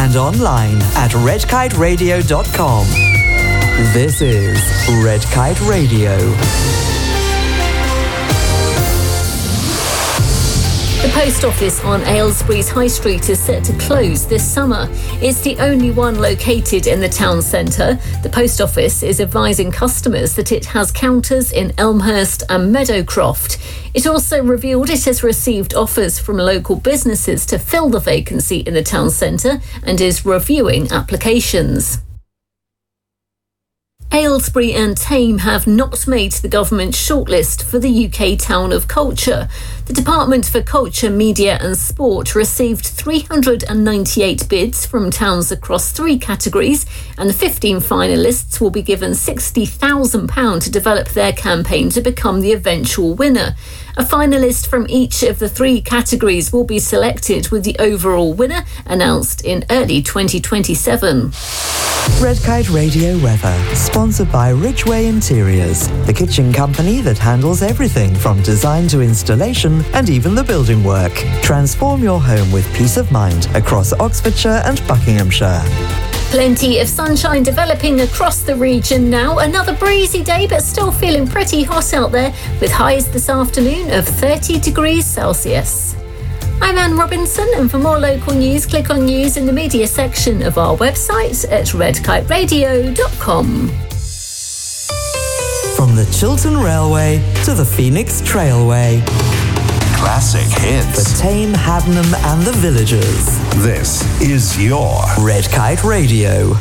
and online at redkiteradio.com. This is Red Kite Radio. The post office on Aylesbury's High Street is set to close this summer. It's the only one located in the town centre. The post office is advising customers that it has counters in Elmhurst and Meadowcroft. It also revealed it has received offers from local businesses to fill the vacancy in the town centre and is reviewing applications. Aylesbury and Thame have not made the government shortlist for the UK Town of Culture. The Department for Culture, Media and Sport received 398 bids from towns across 3 categories, and the 15 finalists will be given £60,000 to develop their campaign to become the eventual winner. A finalist from each of the 3 categories will be selected, with the overall winner announced in early 2027. Red Kite Radio weather, sponsored by Ridgeway Interiors, the kitchen company that handles everything from design to installation and even the building work. Transform your home with peace of mind across Oxfordshire and Buckinghamshire. Plenty of sunshine developing across the region now. Another breezy day, but still feeling pretty hot out there, with highs this afternoon of 30 degrees Celsius. I'm Anne Robinson, and for more local news, click on news in the media section of our website at redkiteradio.com. From the Chiltern Railway to the Phoenix Trailway. Classic hits. For Thame, Haddenham and the Villagers. This is your Red Kite Radio.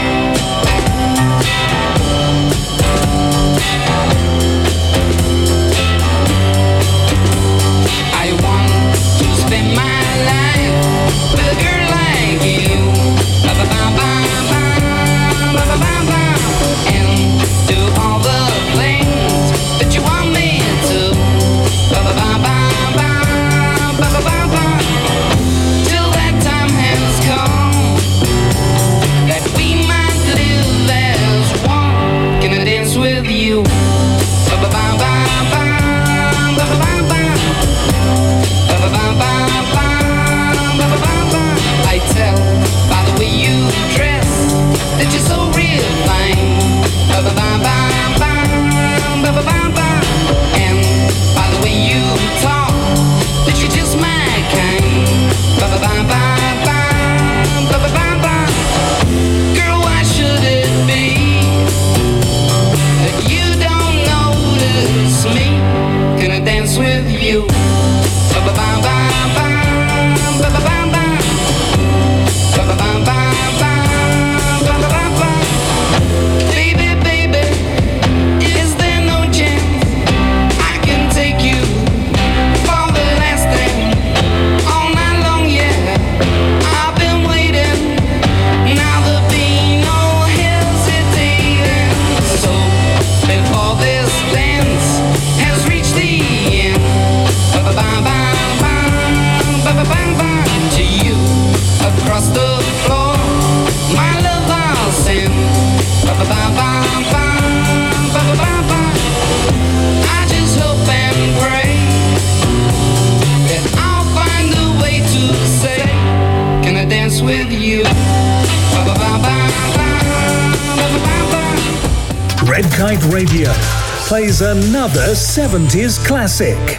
Red Kite Radio plays another 70s classic.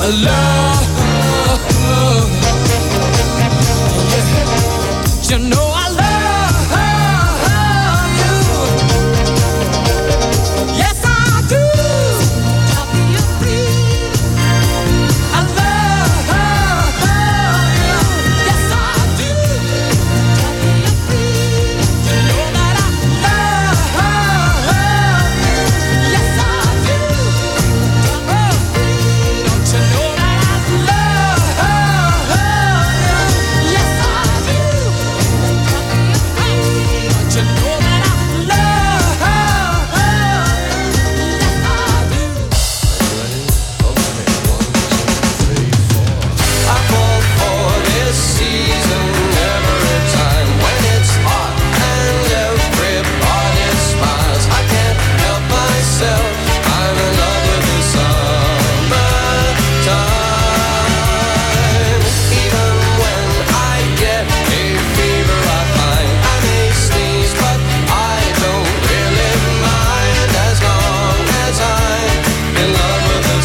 I love you. You know I love you. Yes, I do. I'll be your friend. I love you. Yes, I do. I'll be your friend. You know that I love you. Yes, I do. Don't you know that I love you? Yes, I do. Don't you know that I love you? Yes, I do. I fall for this season every time when it's hot and everybody smiles. I can't help myself. I'm in love with the summertime. Even when I get a fever, I find I may sneeze, but I don't really mind as long as I'm in love with the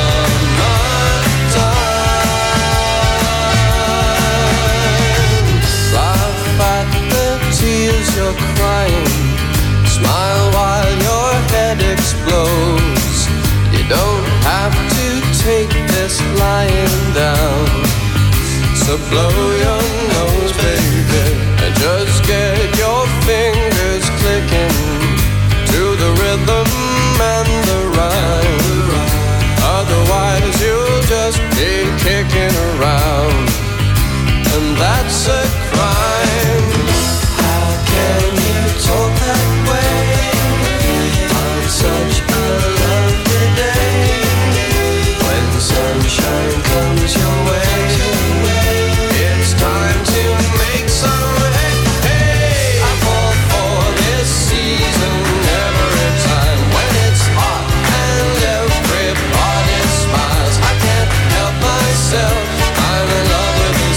summertime. Laugh at the tears you're crying. Smile while your head explodes. You don't have to take this lying down. So blow your nose, baby, and just get your fingers clicking to the rhythm and the rhyme. Otherwise you'll just be kicking around, and that's a crime. How can you talk that way on such a lovely day? When sunshine comes your way, it's time to make some hay. Hey, I fall for this season every time when it's hot and everybody smiles. I can't help myself. I'm in love with the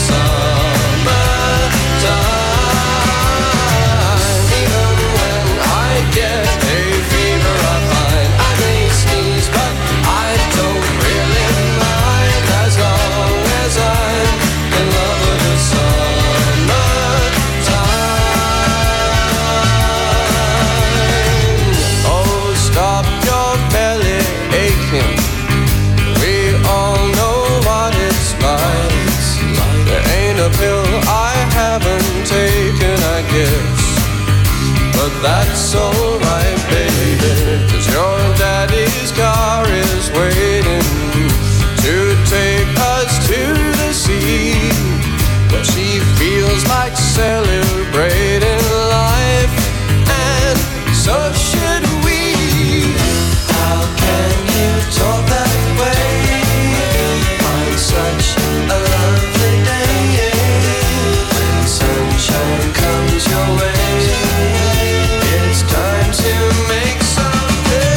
summertime. Even when I get a fever, I find I may sneeze, but I don't really mind as long as I'm in love with the summertime. Oh, stop your belly aching. We all know what it's like. There ain't a pill I haven't taken, I guess. But that's alright, baby, 'cause your daddy's car is waiting to take us to the sea, where she feels like celebrating life, and so should we. How can you talk that way on such a lovely day? When sunshine comes your way, it's time to make some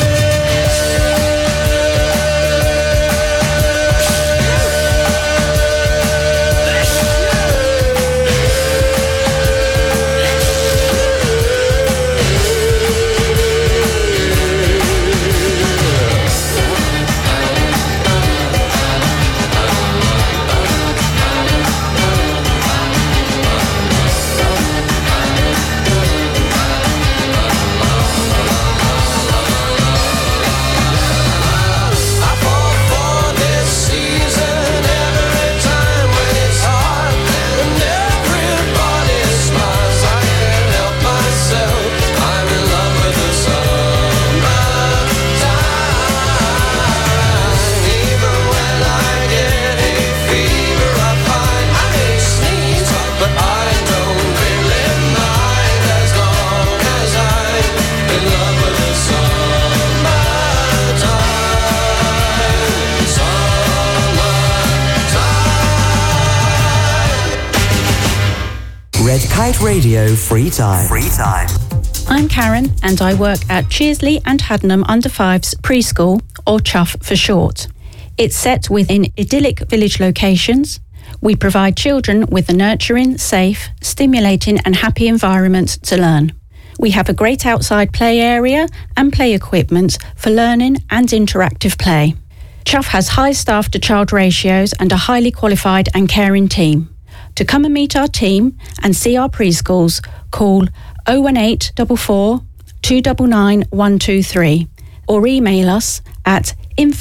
Red Kite Radio Free Time. Free Time. I'm Karen and I work at Cheersley and Haddenham Under 5s Preschool, or Chuff for short. It's set within idyllic village locations. We provide children with a nurturing, safe, stimulating and happy environment to learn. We have a great outside play area and play equipment for learning and interactive play. Chuff has high staff-to-child ratios and a highly qualified and caring team. To come and meet our team and see our preschools, call 01844 299 123 or email us at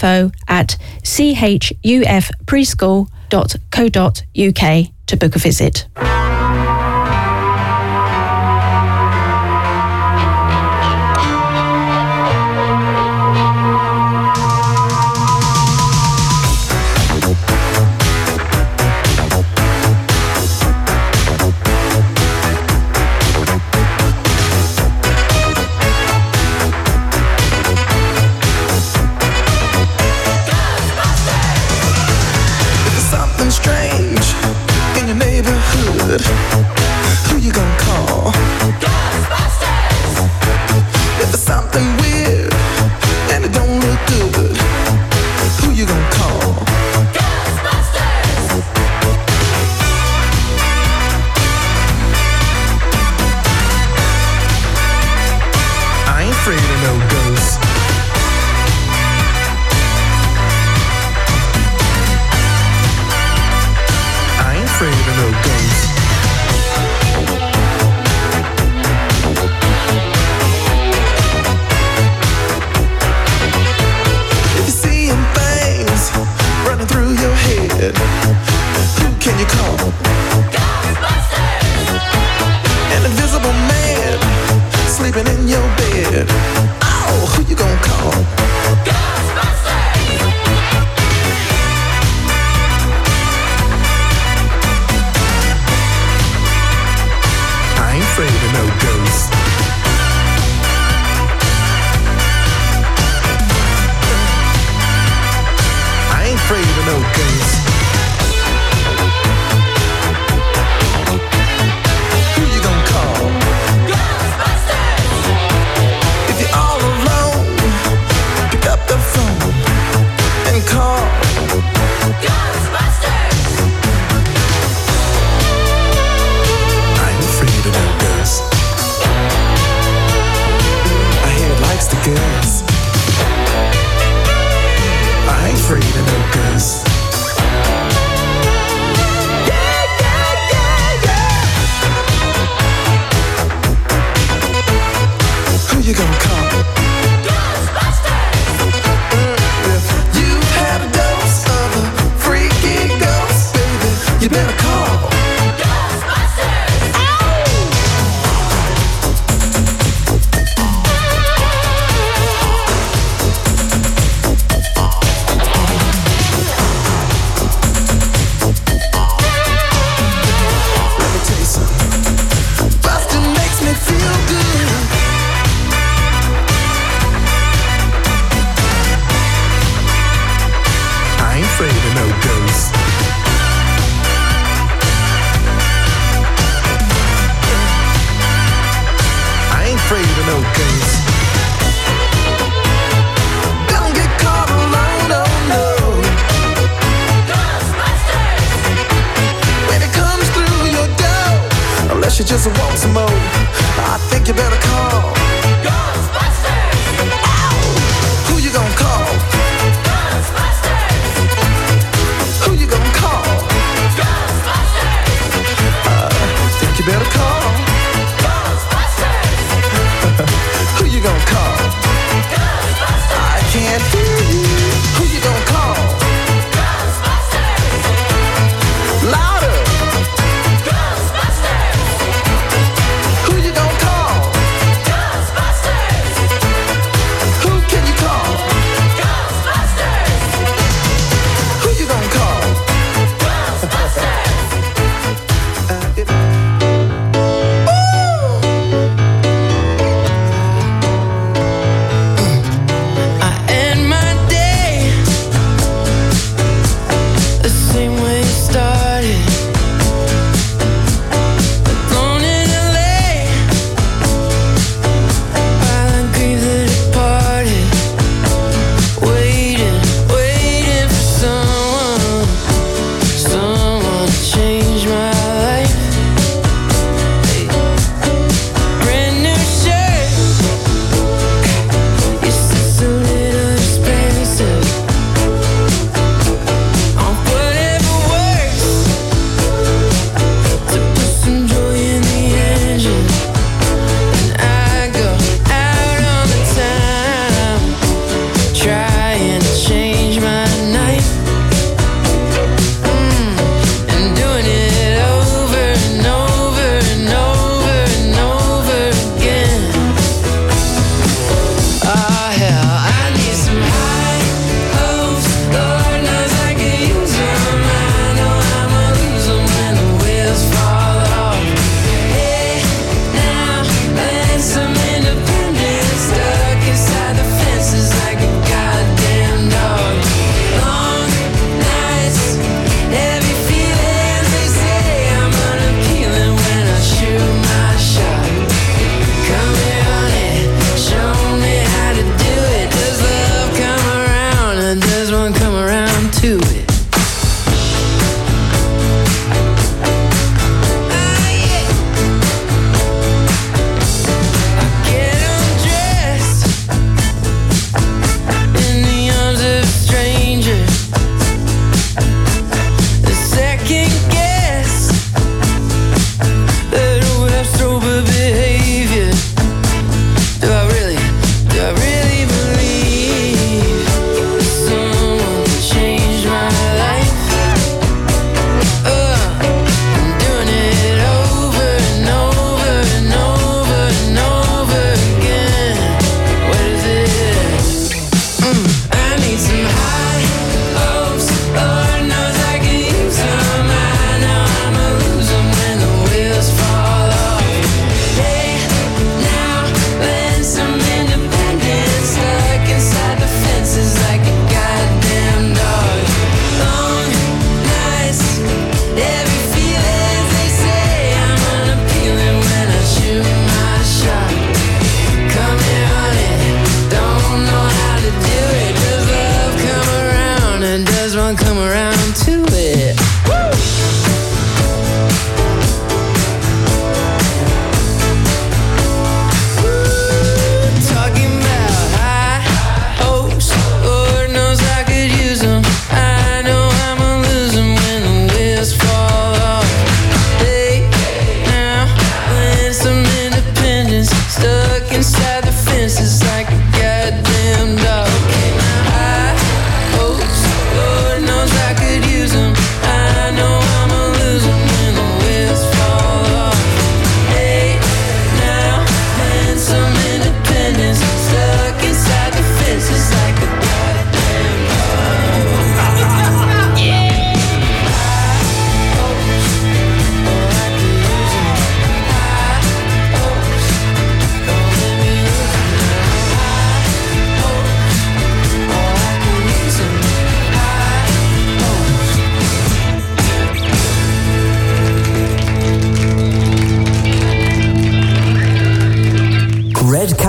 info@chufpreschool.co.uk to book a visit. Who you gonna call? Ghostbusters! If there's something weird and it don't look good, who you gonna call? Ghostbusters! I ain't afraid of no ghosts. I ain't afraid of no ghosts. Through your head, who can you call? Ghostbusters! An invisible man sleeping in your bed. Oh, who you gonna call? Ghostbusters! I ain't afraid of no ghosts. Afraid of no ghosts. Who you gonna call? Ghostbusters! If you're all alone, pick up the phone and call Ghostbusters! I ain't afraid of no ghosts. I hear it likes the girls. I ain't afraid of no ghosts. Yeah, yeah, yeah, yeah. Who you gonna call? Ghostbusters! If you've had a dose of a freaky ghost, baby, you better call Ghostbusters! You just want some more, I think you better call Ghostbusters! Ow! Who you gonna call? Ghostbusters! Who you gonna call? Ghostbusters! Think you better call Ghostbusters! Who you gonna call? Ghostbusters! I can't hear you. Who you gonna call? Ghostbusters! Louder!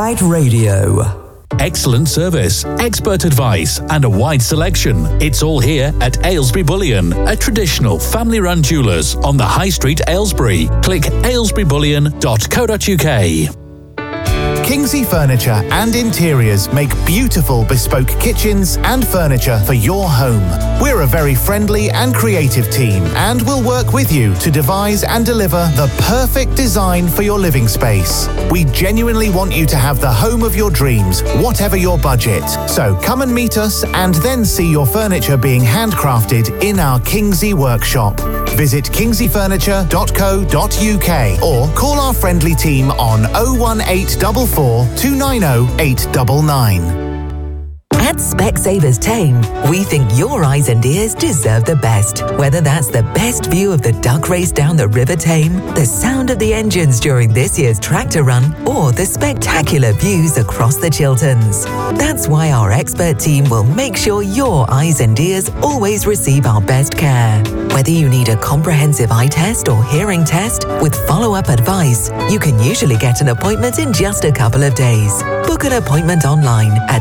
Kite Radio. Excellent service, expert advice, and a wide selection. It's all here at Aylesbury Bullion, a traditional family-run jewellers on the High Street, Aylesbury. Click aylesburybullion.co.uk. Kingsley Furniture and Interiors make beautiful bespoke kitchens and furniture for your home. We're a very friendly and creative team and will work with you to devise and deliver the perfect design for your living space. We genuinely want you to have the home of your dreams, whatever your budget. So come and meet us and then see your furniture being handcrafted in our Kingsley workshop. Visit kingsleyfurniture.co.uk or call our friendly team on 01844 290 899. At Specsavers Tame, we think your eyes and ears deserve the best. Whether that's the best view of the duck race down the River Tame, the sound of the engines during this year's tractor run, or the spectacular views across the Chilterns. That's why our expert team will make sure your eyes and ears always receive our best care. Whether you need a comprehensive eye test or hearing test with follow-up advice, you can usually get an appointment in just a couple of days. Book an appointment online at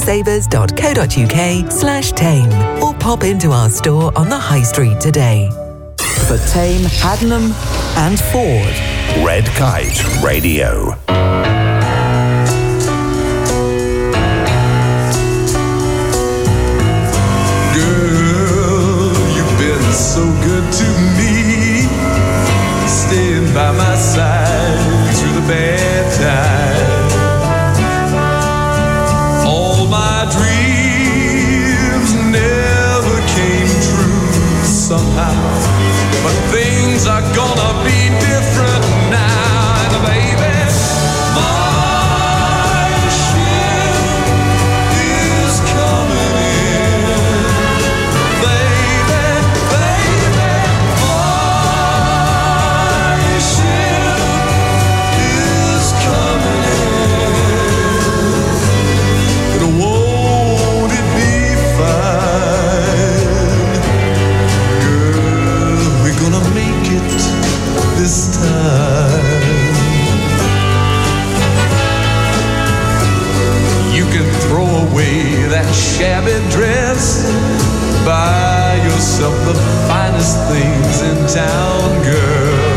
specsavers.co.uk/tame or pop into our store on the High Street today. For Tame, Haddenham and Ford. Red Kite Radio. Girl, you've been so good to me, staying by my side through the bad times. All my dreams never came true somehow, but things are gonna be different now, and baby, my ship is coming in. Baby, baby, my ship is coming in. And won't it be fine? Girl, we're gonna make it this time. You can throw away that shabby dress, buy yourself the finest things in town, girl.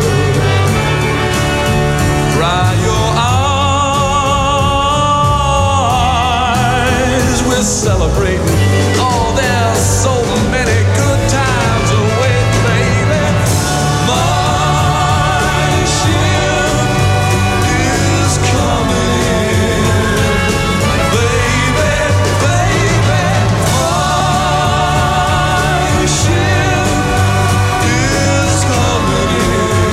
Dry your eyes, we're celebrating. Oh, there's so many good times away, baby. My ship is coming in. Baby, baby, my ship is coming in.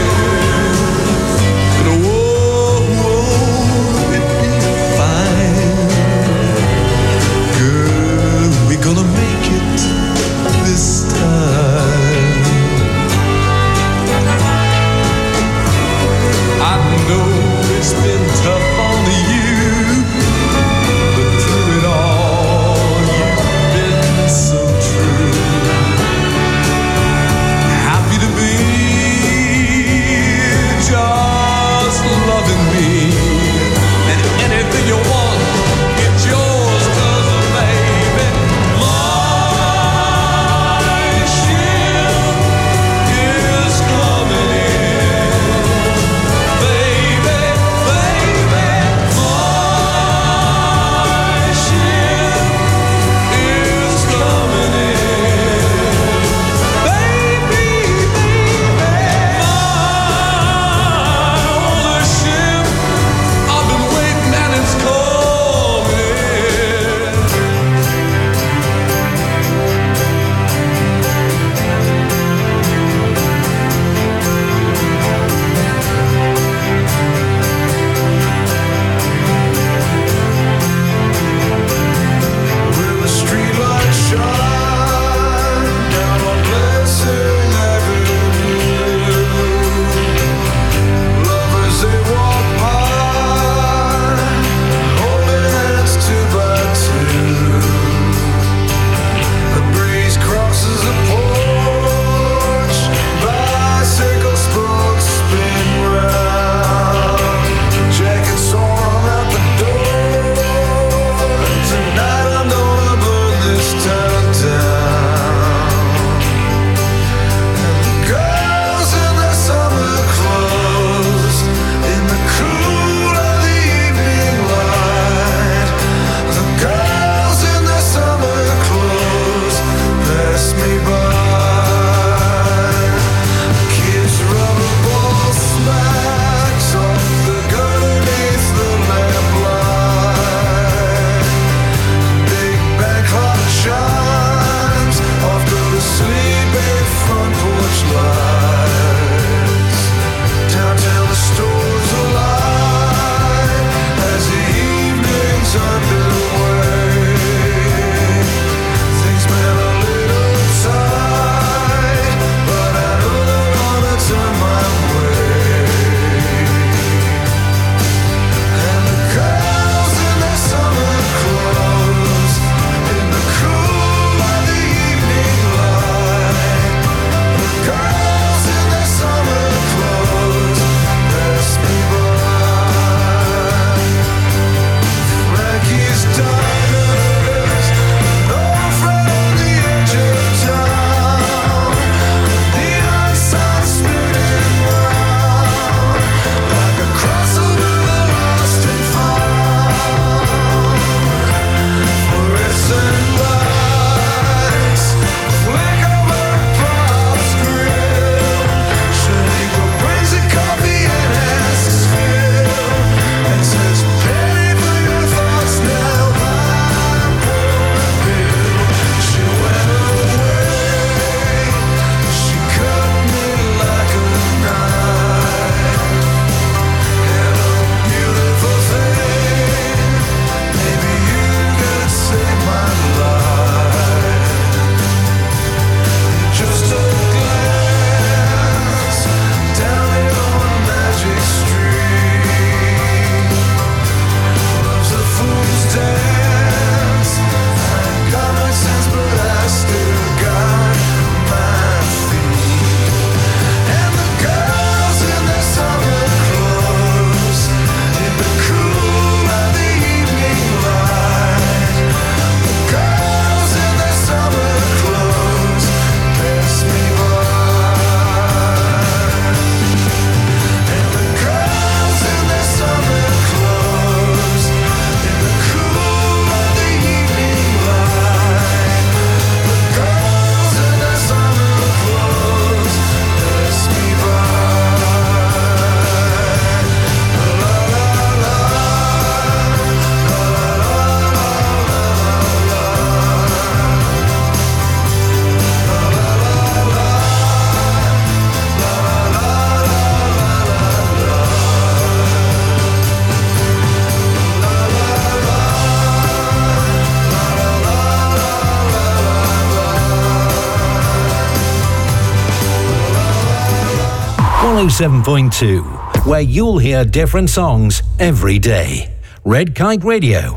107.2, where you'll hear different songs every day. Red Kite Radio.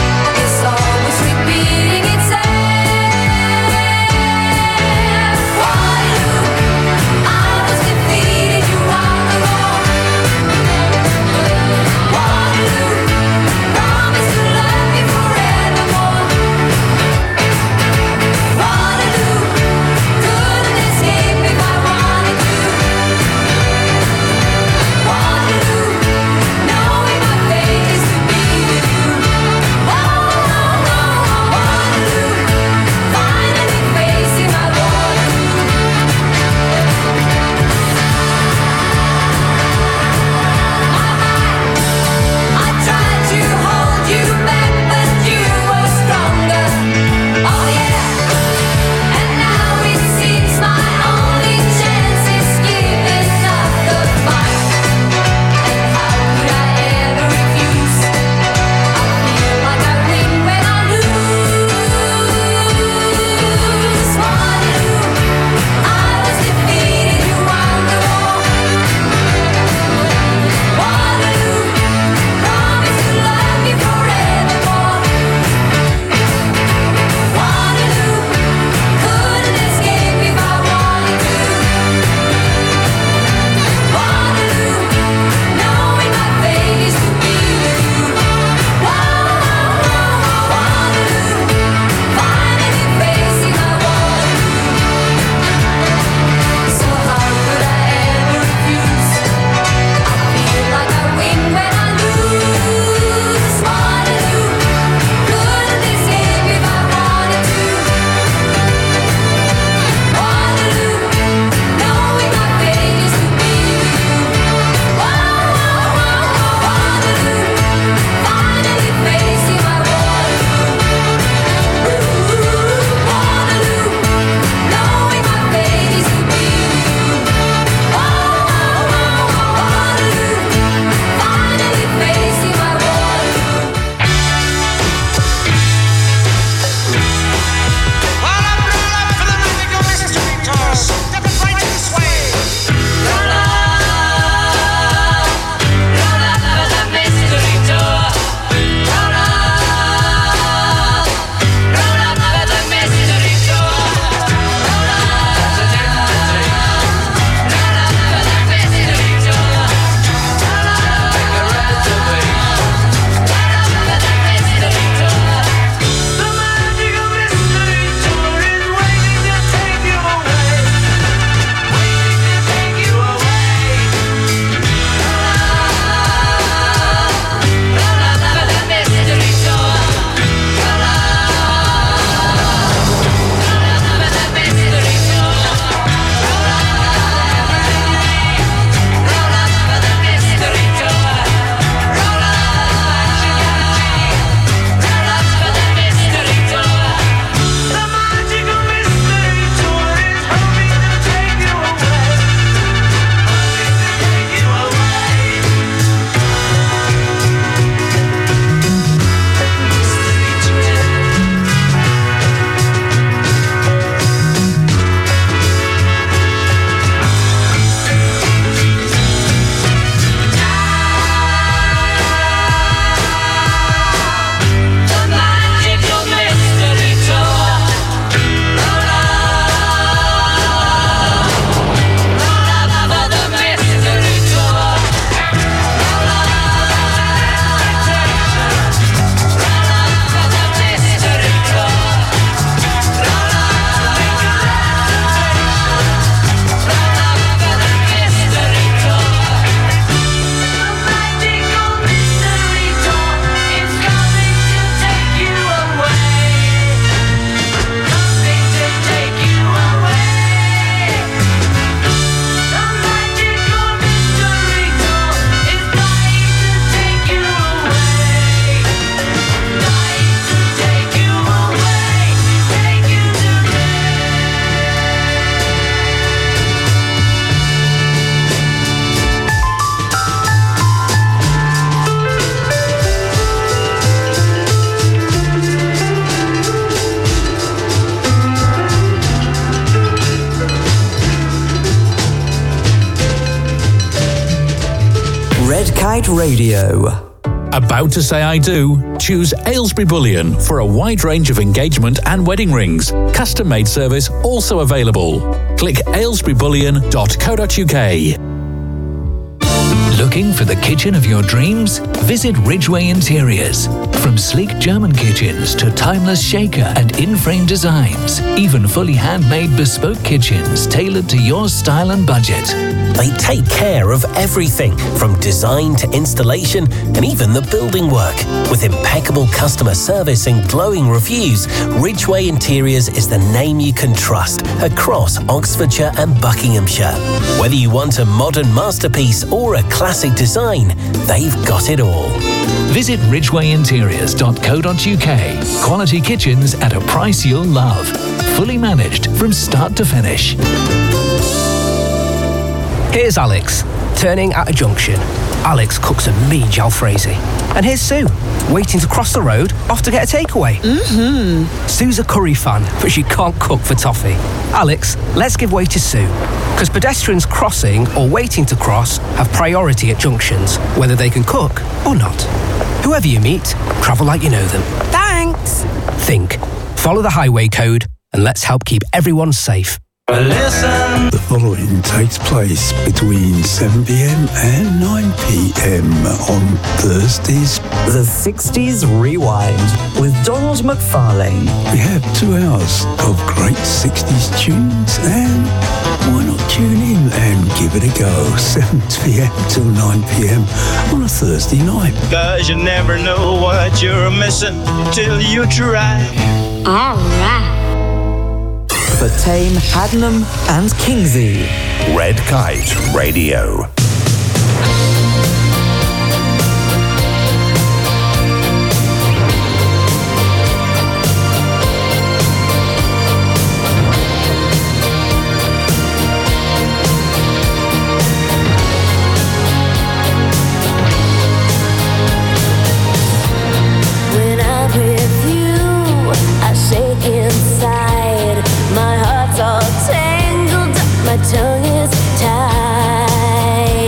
Always repeating itself. Kite Radio. About to say I do? Choose Aylesbury Bullion for a wide range of engagement and wedding rings. Custom-made service also available. Click aylesburybullion.co.uk. Looking for the kitchen of your dreams? Visit Ridgeway Interiors. From sleek German kitchens to timeless shaker and in-frame designs, even fully handmade bespoke kitchens tailored to your style and budget. They take care of everything, from design to installation and even the building work. With impeccable customer service and glowing reviews, Ridgeway Interiors is the name you can trust across Oxfordshire and Buckinghamshire. Whether you want a modern masterpiece or a classic design, they've got it all. Visit ridgewayinteriors.co.uk. Quality kitchens at a price you'll love. Fully managed from start to finish. Here's Alex, turning at a junction. Alex cooks a mean jalfrezi. And here's Sue, waiting to cross the road, off to get a takeaway. Sue's a curry fan, but she can't cook for toffee. Alex, let's give way to Sue. Because pedestrians crossing or waiting to cross have priority at junctions, whether they can cook or not. Whoever you meet, travel like you know them. Thanks. Think, follow the highway code, and let's help keep everyone safe. Listen. The following takes place between 7 p.m. and 9 p.m. on Thursdays. The 60s Rewind with Donald McFarlane. We have 2 hours of great 60s tunes, and why not tune in and give it a go? 7 p.m. till 9 p.m. on a Thursday night. 'Cause you never know what you're missing till you try. All right. For Tame, Haddenham and Kingsey. Red Kite Radio. When I'm with you, I shake inside. My heart's all tangled up, my tongue is tied.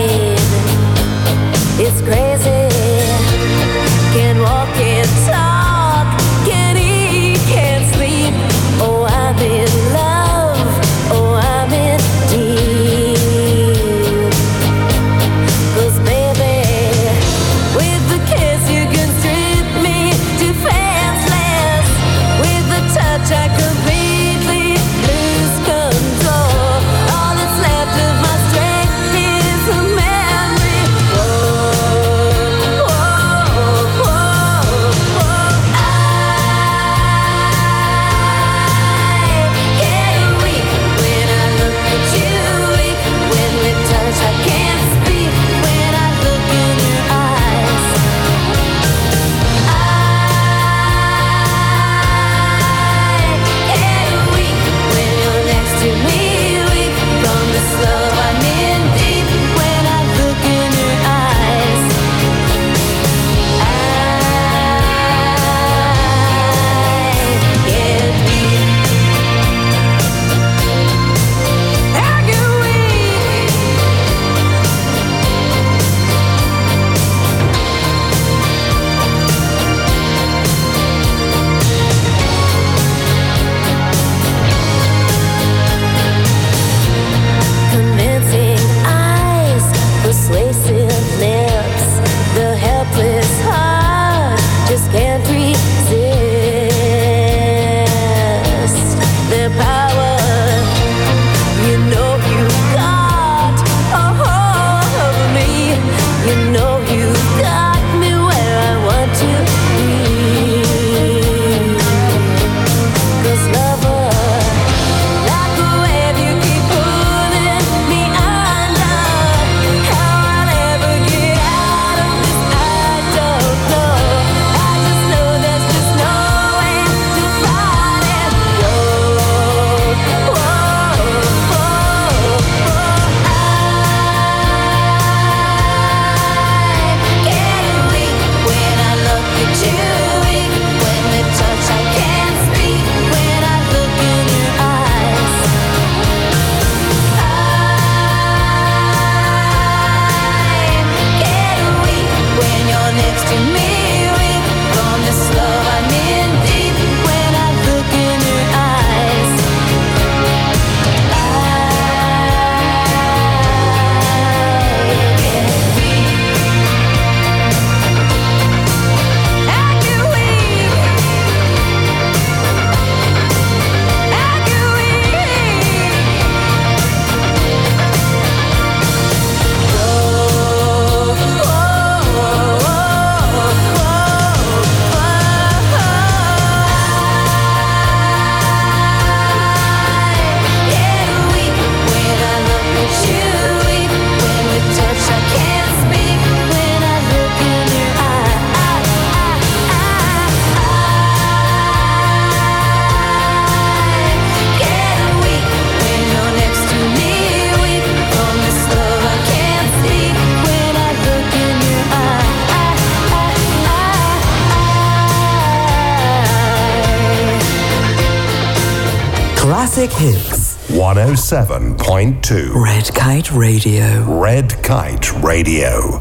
Classic hits. 107.2. Red Kite Radio. Red Kite Radio.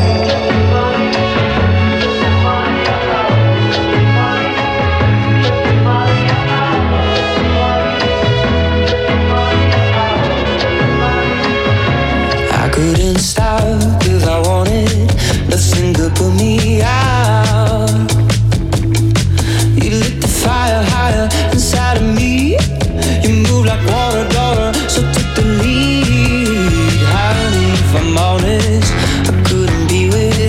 I couldn't stop 'cause I wanted nothing could put me out. You lit the fire higher inside of me. You move like water, daughter, so take the lead. Honey, if I'm honest, I couldn't be with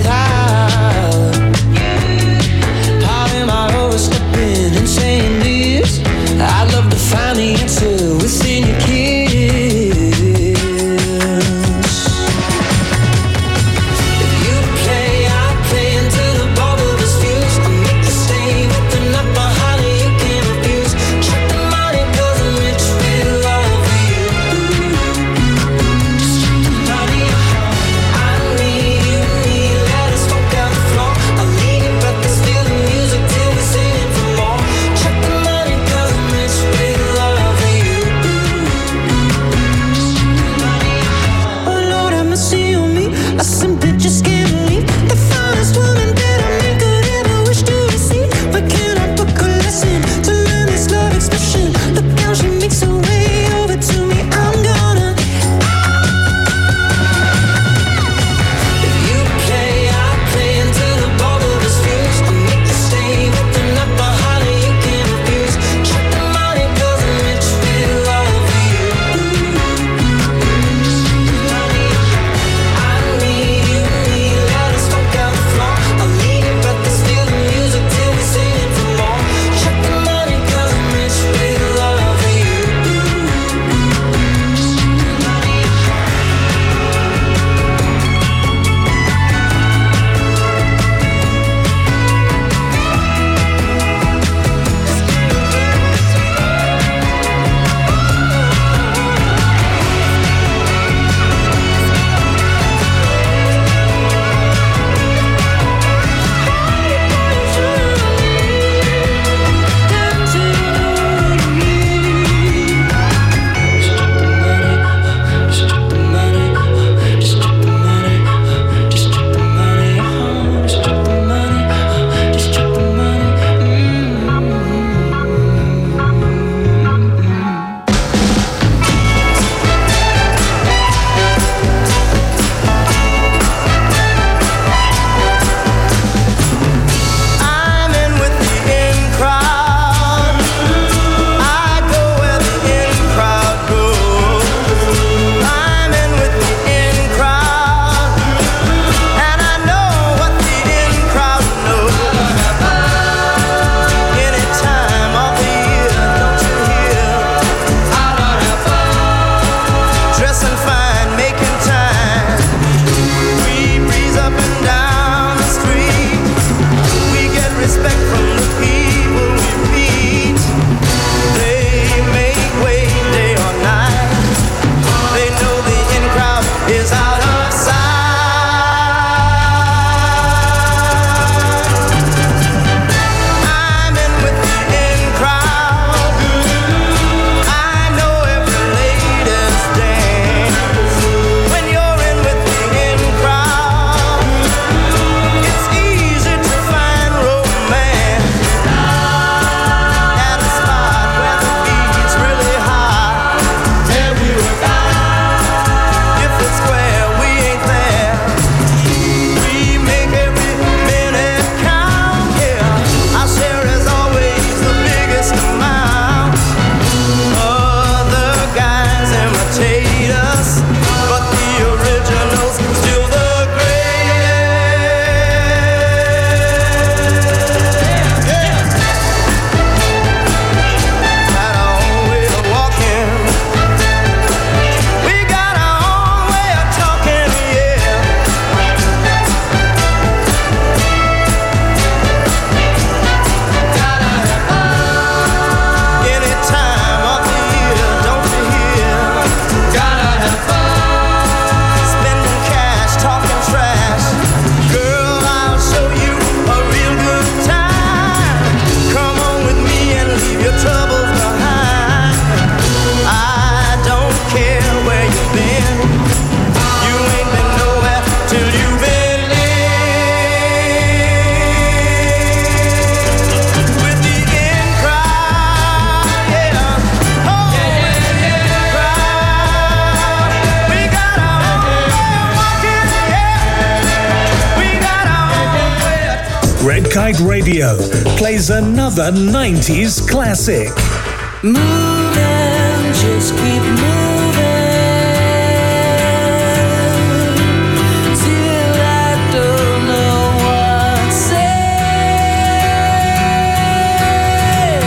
Kite Radio plays another 90s classic. Moving, just keep moving till I don't know what to say.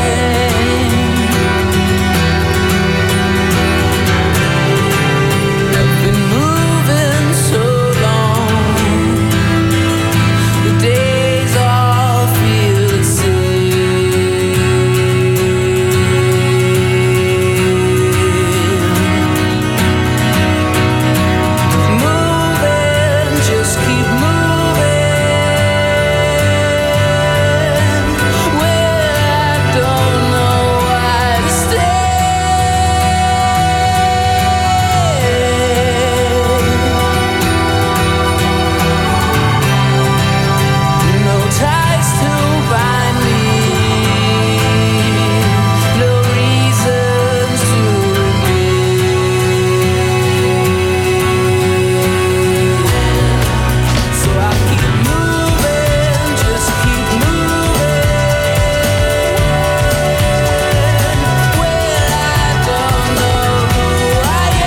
I've been moving so long, the days all feel the same. Moving, just keep moving. Well, I don't know why to stay. No ties to bind me, no reasons to remain. So I keep moving, just keep moving. Well, I don't know who I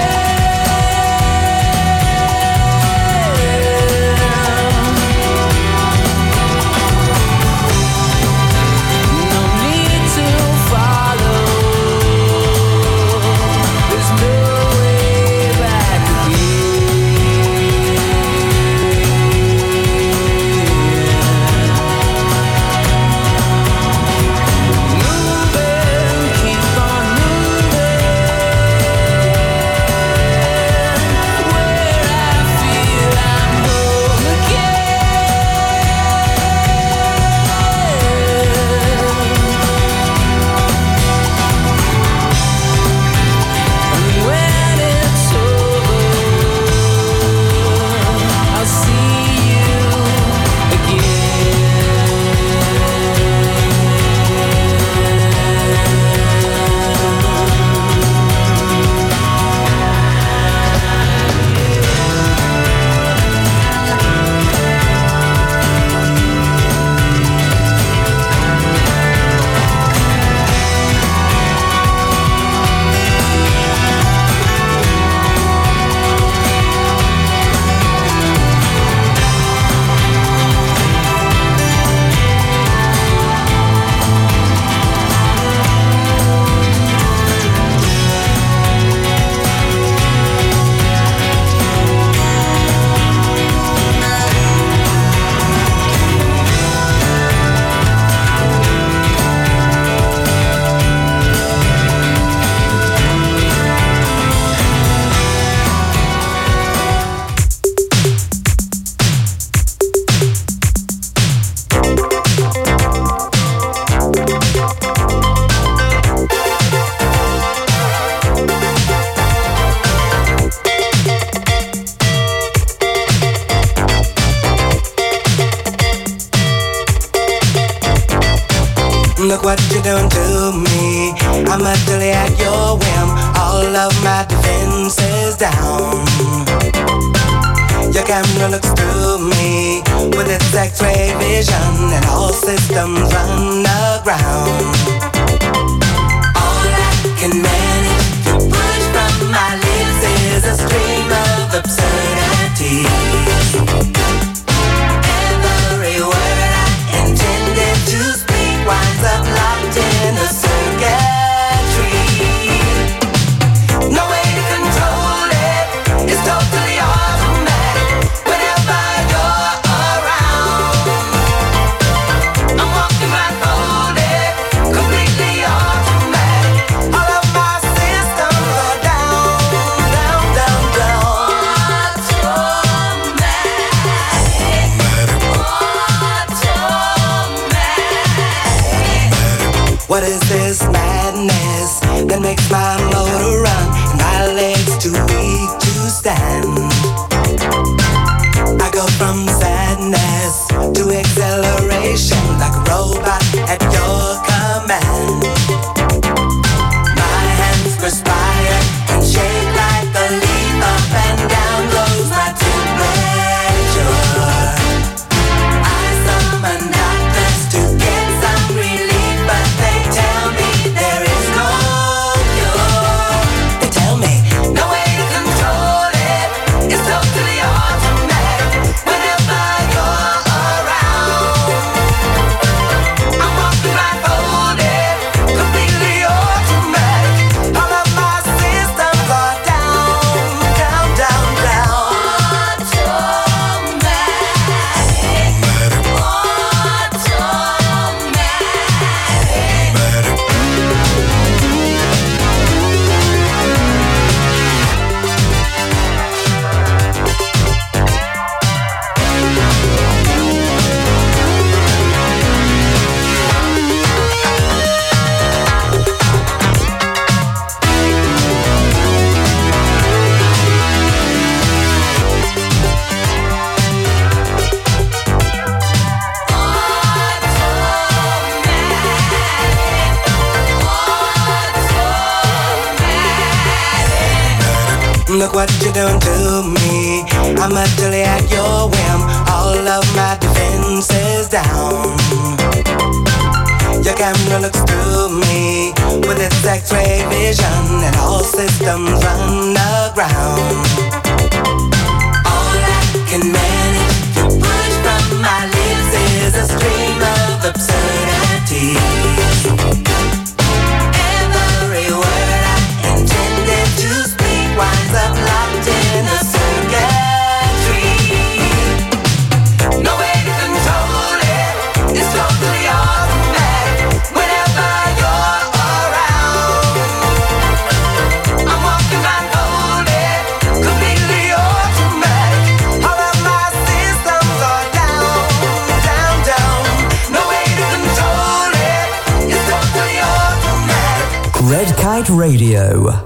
am. No need to follow. There's no way back Moving, keep on moving. Where I feel I'm home again. And when it's over, I'll see you Look what you're doing to me. I'm utterly at your whim. All of my defenses down. Your camera looks through me with its X-ray vision, and all systems run aground. All I can manage to push from my lips is a stream of absurdity. Every word I intended to speak winds up locked in a circuitry. No way to control it, it's totally automatic. Whenever you're around, I'm walking blindfolded, completely automatic. All of my systems are down, down, down, down. What is this madness that makes my motor run and my legs too weak to stand? I go from sadness to acceleration like a robot at your command. My hands perspire and shake like a leaf. Up and down goes my temperature. I summon doctors Look what you're doing to me. I'm utterly at your whim. All of my defenses down. Your camera looks through me with its X-ray vision, and all systems run aground. All I can manage to push from my lips is a stream of absurdity. Every word I intended to speak winds up locked in the circuitry. No way to control it, it's totally automatic. Whenever you're around, I'm walking blindfolded, completely automatic. All of my systems are down, down, down. No way to control it, it's totally automatic. Red Kite Radio.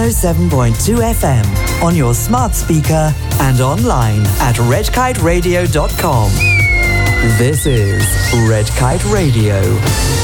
107.2 FM on your smart speaker and online at redkiteradio.com. This is Red Kite Radio.